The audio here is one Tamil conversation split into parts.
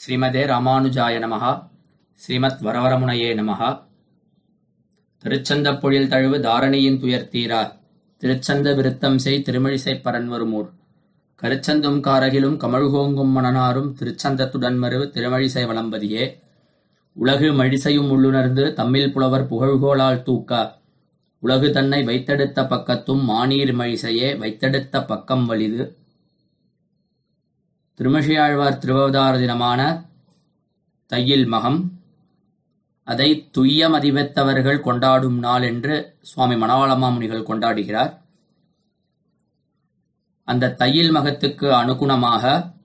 ஸ்ரீமதே ராமானுஜாய நமஹா. ஸ்ரீமத் வரவரமுனையே நமஹா. திருச்சந்தப் பொழில் தழுவு தாரணியின் துயர்த்தீரா திருச்சந்த விருத்தம் செய் திருமிழிசைப் பரன்வருமூர் கருச்சந்தும் காரகிலும் கமழ்கோங்கும் மணனாரும் திருச்சந்தத்துடன் மருவு திருமழிசை வளம்பதியே. உலகு மழிசையும் உள்ளுணர்ந்து தம்மில் புலவர் புகழ்கோளால் தூக்க உலகு தன்னை வைத்தெடுத்த பக்கத்தும் மானீர் மழிசையே வைத்தெடுத்த பக்கம் வலிது. திருமிழியாழ்வார் திருவவதார தினமான தையில் மகம், அதை துய்ய மதிவெத்தவர்கள் கொண்டாடும் நாள் என்று சுவாமி மணவாளமாமுனிகள் கொண்டாடுகிறார். அந்த தையில் மகத்துக்கு அனுகுணமாக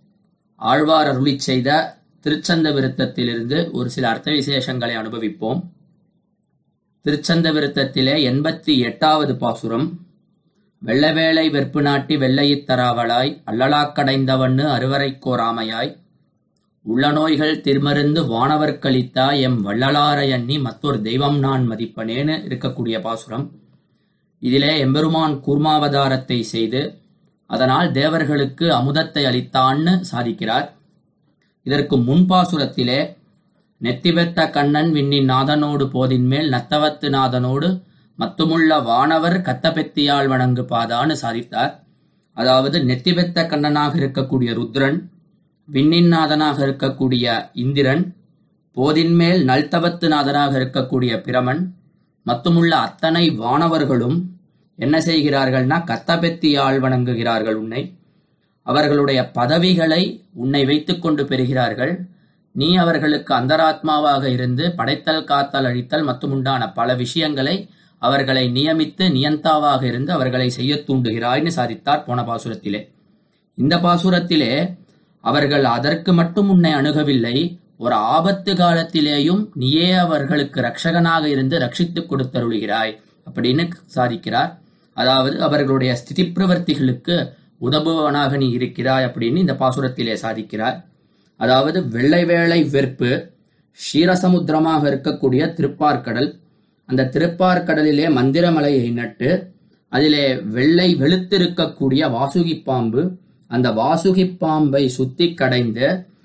ஆழ்வார் அருளிச் செய்த திருச்சந்த விருத்தத்திலிருந்து ஒரு சில அர்த்த விசேஷங்களை அனுபவிப்போம். திருச்சந்த விருத்தத்திலே 88வது பாசுரம். வெள்ளவேளை வெற்பு நாட்டி வெள்ளையித் தராவளாய் அல்லலாக்கடைந்தவண்ணு அருவரைக்கோராமையாய் உள்ள நோய்கள் திருமருந்து வானவர்க்களித்தாய் எம் வள்ளலார எண்ணி மற்றொரு தெய்வம் நான் மதிப்பனேன்னு இருக்கக்கூடிய பாசுரம். இதிலே எம்பெருமான் கூர்மாவதாரத்தை செய்து அதனால் தேவர்களுக்கு அமுதத்தை அளித்தான்னு சாதிக்கிறார். இதற்கு முன்பாசுரத்திலே நெத்திவெத்த கண்ணன் விண்ணின் நாதனோடு போதின்மேல் நத்தவத்து நாதனோடு மத்துமுள்ள வானவர் கத்தபெத்தியால் வணங்கு பாதான்னு சாதித்தார். அதாவது நெத்திவெத்த கண்ணனாக இருக்கக்கூடிய ருத்ரன், விண்ணின் நாதனாக இருக்கக்கூடிய இந்திரன், போதின்மேல் நல்தவத்து நாதனாக இருக்கக்கூடிய பிரமன், மத்துமுள்ள அத்தனை வானவர்களும் என்ன செய்கிறார்கள்னா கத்தபெத்தியால் வணங்குகிறார்கள் உன்னை. அவர்களுடைய பதவிகளை உன்னை வைத்துக் கொண்டு பெறுகிறார்கள். நீ அவர்களுக்கு அந்தராத்மாவாக இருந்து படைத்தல் காத்தல் அழித்தல் மத்துமுண்டான பல விஷயங்களை அவர்களை நியமித்து நியந்தாவாக இருந்து அவர்களை செய்ய தூண்டுகிறாய்னு சாதித்தார் போன பாசுரத்திலே. இந்த பாசுரத்திலே அவர்கள் அதற்கு மட்டும் உன்னை அணுகவில்லை, ஒரு ஆபத்து காலத்திலேயும் நீயே அவர்களுக்கு ரட்சகனாக இருந்து ரட்சித்துக் கொடுத்தருளுகிறாய் அப்படின்னு சாதிக்கிறார். அதாவது அவர்களுடைய ஸ்திதி பிரவர்த்திகளுக்கு உதவுவனாக நீ இருக்கிறாய் அப்படின்னு இந்த பாசுரத்திலே சாதிக்கிறார். அதாவது வெள்ளை வேளை வெற்பு ஷீரசமுத்திரமாக இருக்கக்கூடிய திருப்பார்கடல், அந்த திருப்பார்கடலிலே மந்திரமலையை நட்டு அதிலே வெள்ளை வெளுத்திருக்கக்கூடிய வாசுகி பாம்பு, அந்த வாசுகி பாம்பை சுத்தி கடைந்து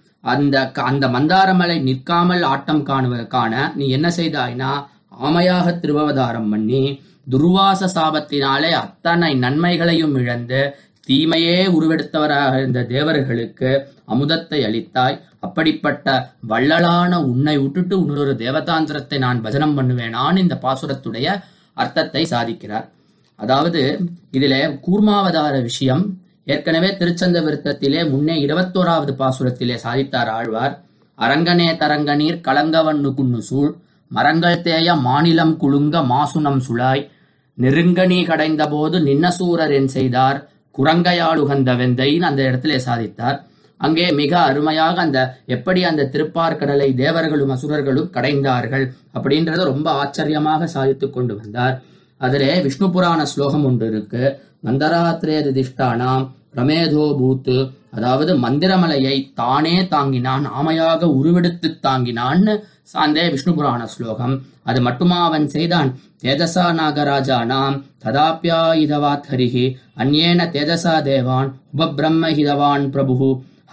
அந்த மந்தாரமலை நிற்காமல் ஆட்டம் காண நீ என்ன செய்தாய்னா ஆமையாக திருவவதாரம் பண்ணி துர்வாச சாபத்தினாலே அத்தனை நன்மைகளையும் இழந்து தீமையே உருவெடுத்தவராக இருந்த தேவர்களுக்கு அமுதத்தை அளித்தாய். அப்படிப்பட்ட வள்ளலான உன்னை விட்டுட்டு இன்னொரு தேவதாந்திரத்தை நான் பஜனம் பண்ணுவேனான்னு இந்த பாசுரத்துடைய அர்த்தத்தை சாதிக்கிறார். அதாவது இதிலே கூர்மாவதார விஷயம் ஏற்கனவே திருச்சந்த விருத்தத்திலே முன்னே 21வது பாசுரத்திலே சாதித்தார் ஆழ்வார். அரங்கனே தரங்கநீர் கலங்கவண்ணு குன்னு சூழ் மரங்கள் தேய மாநிலம் குலுங்க மாசுனம் சுழாய் நெருங்கனி கடைந்த போது நின்னசூரர் என் செய்தார் குரங்கையால் உகந்த வெந்தைன்னு அந்த இடத்திலே சாதித்தார். அங்கே மிக அருமையாக எப்படி அந்த திருப்பார்கடலை தேவர்களும் அசுரர்களும் கடைந்தார்கள் அப்படின்றத ரொம்ப ஆச்சரியமாக சாதித்துக் கொண்டு வந்தார். அதிலே விஷ்ணு புராண ஸ்லோகம் ஒன்று இருக்கு. மந்தராத்திரே திஷ்டானாம் பிரமேதோ பூத்து, அதாவது மந்திரமலையை தானே தாங்கினான், ஆமையாக உருவெடுத்து தாங்கினான்னு சார்ந்தே விஷ்ணு புராண ஸ்லோகம். அது மட்டுமா அவன் செய்தான்? தேஜசா நாகராஜானாம் ததாப்யாயுதவாத் ஹரிஹி அந்யேன தேஜசா தேவான் உபபிரம்ம ஹிதவான் பிரபு.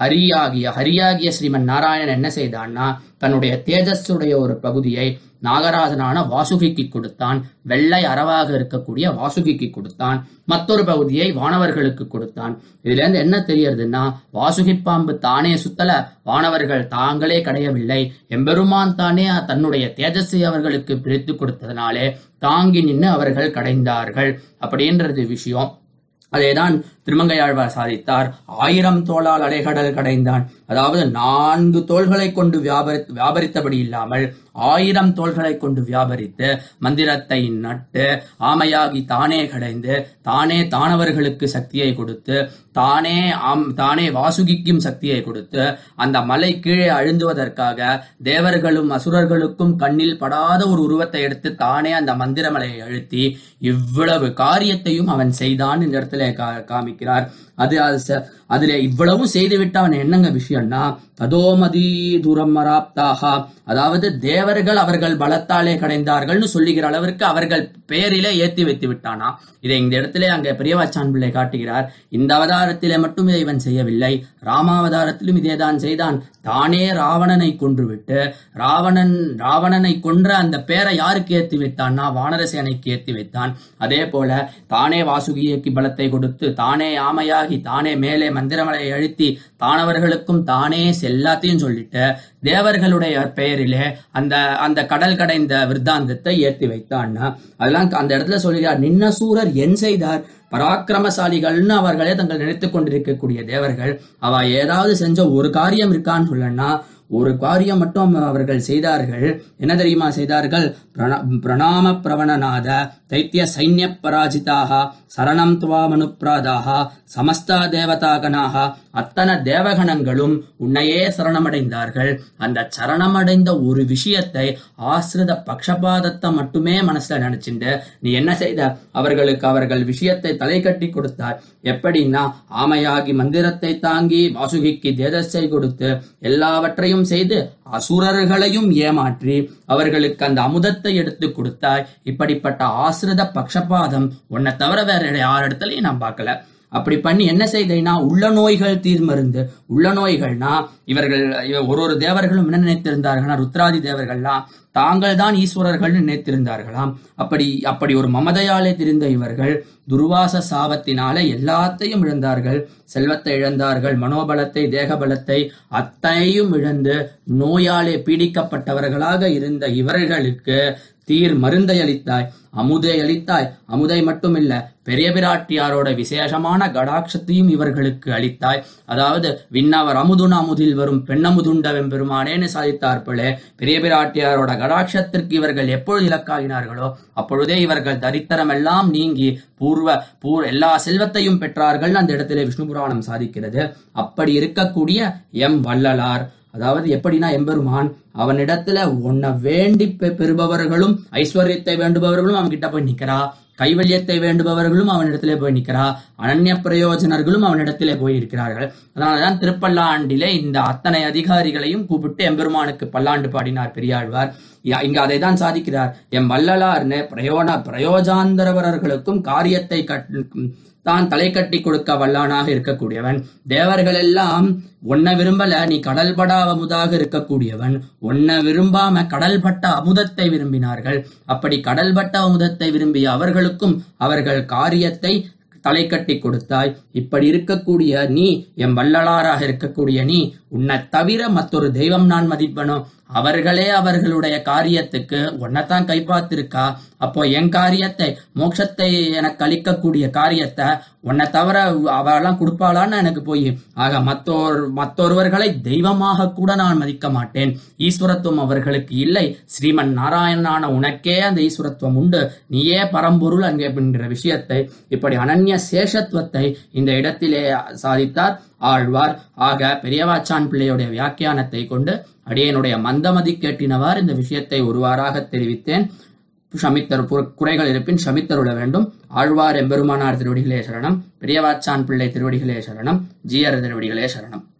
ஹரியாகிய ஸ்ரீமன் நாராயணன் என்ன செய்தான்னா தன்னுடைய தேஜஸுடைய ஒரு பகுதியை நாகராஜனான வாசுகிக்கு கொடுத்தான், வெள்ளை அரவாக இருக்கக்கூடிய வாசுகிக்கு கொடுத்தான், மற்றொரு பகுதியை வானவர்களுக்கு கொடுத்தான். இதுல இருந்து என்ன தெரியறதுன்னா வாசுகி பாம்பு தானே சுத்தல, வானவர்கள் தாங்களே கடையவில்லை, எம்பெருமான் தானே தன்னுடைய தேஜஸை அவர்களுக்கு பிரித்து கொடுத்ததனாலே தாங்கி நின்று அவர்கள் கடைந்தார்கள் அப்படின்றது விஷயம். அதேதான் திருமங்கையாழ்வார் சாதித்தார். 1000 தோளால் அலைகடல் கடைந்தான். அதாவது 4 தோள்களை கொண்டு வியாபரித்தபடி இல்லாமல் 1000 தோள்களை கொண்டு வியாபரித்து மந்திரத்தை நட்டு ஆமையாகி தானே கடைந்து தானே தானவர்களுக்கு சக்தியை கொடுத்து தானே வாசுகிக்கும் சக்தியை கொடுத்து அந்த மலை கீழே அழுந்துவதற்காக தேவர்களும் அசுரர்களுக்கும் கண்ணில் படாத ஒரு உருவத்தை எடுத்து தானே அந்த மந்திரமலையை அழுத்தி இவ்வளவு காரியத்தையும் அவன் செய்தான் இந்த இடத்துல காமிக்கிறார். அதுல இவ்வளவும் செய்துவிட்டு அவன் என்னங்க விஷயம்னா ததோமதி தூரம் மராப்தாக, அதாவது தேவர்கள் அவர்கள் பலத்தாலே கடைந்தார்கள்னு சொல்லுகிற அளவிற்கு அவர்கள் பெயரிலே ஏத்தி வைத்து விட்டானா. இதை இந்த இடத்திலே அங்கே பெரியவாச்சான் பிள்ளை காட்டுகிறார். இந்த அவதாரத்திலே மட்டும் இதை இவன் செய்யவில்லை, ராமாவதாரத்திலும் இதேதான் செய்தான். தானே ராவணனை கொன்றுவிட்டு ராவணனை கொன்ற அந்த பேரை யாருக்கு ஏற்றி வைத்தான்னா வானரசேனைக்கு ஏற்றி வைத்தான். அதே போல தானே வாசுகியக்கு பலத்தை கொடுத்து தானே ஆமையாகி தானே மேலே மந்திரமலை அழுத்தி தானவர்களுக்கும் தானே எல்லாத்தையும் சொல்லிட்டு தேவர்களுடைய பெயரிலே அந்த கடல் கடைந்த விருத்தாந்தத்தை ஏற்றி வைத்தான்னா அதெல்லாம் அந்த இடத்துல சொல்கிறார். நின்ன சூரர் என் செய்தார், பராக்கிரமசாலிகள்னு அவர்களே தங்கள் நினைத்துக் கொண்டிருக்கக்கூடிய தேவர்கள் அவ ஏதாவது செஞ்ச ஒரு காரியம் இருக்கான்னு சொல்லனா ஒரு காரியம் மட்டும் அவர்கள் செய்தார்கள். என்ன தெரியுமா செய்தார்கள்? பிரணாம பிரவணநாத தைத்திய சைன்ய பராஜிதாக சரணம் துவா மனுப்ராதாக சமஸ்தா தேவதாகனாக, அத்தனை தேவகணங்களும் உன்னையே சரணமடைந்தார்கள். அந்த சரணமடைந்த ஒரு விஷயத்தை ஆசிரித பக்ஷபாதத்தை மட்டுமே மனசுல நினைச்சுட்டு நீ என்ன செய்த? அவர்கள் விஷயத்தை தலை கட்டி கொடுத்தார். எப்படின்னா ஆமையாகி மந்திரத்தை தாங்கி வாசுகிக்கு தேஜஸை கொடுத்து எல்லாவற்றையும் செய்து அசுரர்களையும் ஏமாற்றி அவர்களுக்கு அந்த அமுதத்தை எடுத்து கொடுத்தாய். இப்படிப்பட்ட ஆசிரித பக்ஷபாதம் உன்னை தவிர வேற யார் இடத்துலயும் நான் பார்க்கல. அப்படி பண்ணி என்ன செய்தேன்னா உள்ள நோய்கள் தீர்மருந்து. உள்ள நோய்கள்னா இவர்கள் ஒரு தேவர்களும் என்ன நினைத்திருந்தார்கள்னா ருத்ராதி தேவர்கள்லாம் தாங்கள் தான் ஈஸ்வரர்கள் நினைத்திருந்தார்களாம். அப்படி ஒரு மமதையாலே திரிந்த இவர்கள் துர்வாச சாபத்தினாலே எல்லாத்தையும் இழந்தார்கள். செல்வத்தை இழந்தார்கள், மனோபலத்தை, தேகபலத்தை அத்தனையும் இழந்து நோயாலே பீடிக்கப்பட்டவர்களாக இருந்த இவர்களுக்கு தீர் மருந்தை அளித்தாய், அமுதை அளித்தாய். அமுதை மட்டும் இல்ல, பெரிய பிராட்டியாரோட விசேஷமான கடாட்சத்தையும் இவர்களுக்கு அளித்தாய். அதாவது விண்ணவர் அமுதுன அமுதில் வரும் பெண்ணமுதுண்ட வெம்பெருமானேன்னு சாதித்தார்போலே பெரிய பிராட்டியாரோட கடாட்சத்திற்கு இவர்கள் எப்பொழுது இலக்காகினார்களோ அப்பொழுதே இவர்கள் தரித்திரம் எல்லாம் நீங்கி எல்லா செல்வத்தையும் பெற்றார்கள். அந்த இடத்திலே விஷ்ணு புராணம் சாதிக்கிறது. அப்படி இருக்கக்கூடிய எம் வள்ளலார், அதாவது எப்படின்னா எம்பெருமான் அவனிடத்துல உன்னை வேண்டி பெறுபவர்களும் ஐஸ்வர்யத்தை வேண்டுபவர்களும் அவன் கிட்ட போய் நிக்கிறா, கைவல்யத்தை வேண்டுபவர்களும் அவனிடத்திலே போய் நிக்கிறா, அனன்ய பிரயோஜனர்களும் அவனிடத்திலே போய் இருக்கிறார்கள். அதனாலதான் திருப்பல்லாண்டிலே இந்த அத்தனை அதிகாரிகளையும் கூப்பிட்டு எம்பெருமானுக்கு பல்லாண்டு பாடினார் பெரியாழ்வார். இங்க அதை தான் சாதிக்கிறார். எம் வள்ளலார்னு பிரயோஜாந்தரவர்களுக்கும் காரியத்தை தான் தலை கட்டி கொடுக்க வல்லானாக இருக்கக்கூடியவன். தேவர்கள் எல்லாம் உன்னை விரும்பல, நீ கடல்பட அமுதாக இருக்கக்கூடியவன். உன்னை விரும்பாம கடல்பட்ட அமுதத்தை விரும்பினார்கள். அப்படி கடல்பட்ட அமுதத்தை விரும்பிய அவர்களுக்கும் அவர்கள் காரியத்தை தலை கட்டி கொடுத்தாய். இப்படி இருக்கக்கூடிய நீ, எம் வள்ளலாராக இருக்கக்கூடிய நீ, உன்னை தவிர மற்றொரு தெய்வம் நான் மதிப்பனோ? அவர்களே அவர்களுடைய காரியத்துக்கு உன்னைத்தான் கைப்பாத்திருக்கா. அப்போ என் காரியத்தை, மோட்சத்தை எனக்கு அளிக்கக்கூடிய காரியத்தை உன்னை தவிர அவெல்லாம் கொடுப்பாளான்னு எனக்கு போய் ஆக மற்றொருவர்களை தெய்வமாக கூட நான் மதிக்க மாட்டேன். ஈஸ்வரத்துவம் அவர்களுக்கு இல்லை. ஸ்ரீமன் நாராயணனான உனக்கே அந்த ஈஸ்வரத்துவம் உண்டு, நீயே பரம்பொருள் அங்கே அப்படின்ற விஷயத்தை, இப்படி அனன்ய சேஷத்துவத்தை இந்த இடத்திலே சாதித்தார் ஆழ்வார். ஆக பெரியவாச்சான் பிள்ளையுடைய வியாக்கியானத்தை கொண்டு அடியனுடைய மந்தமதி கேட்டினவார் இந்த விஷயத்தை ஒருவாறாக தெரிவித்தேன். ஷமித்தர் குறைகள் இருப்பின் ஷமித்தருள வேண்டும். ஆழ்வார் எம்பெருமானார் திருவடிகளே சரணம். பெரியவாச்சான் பிள்ளை திருவடிகளே சரணம். ஜீயர் திருவடிகளே சரணம்.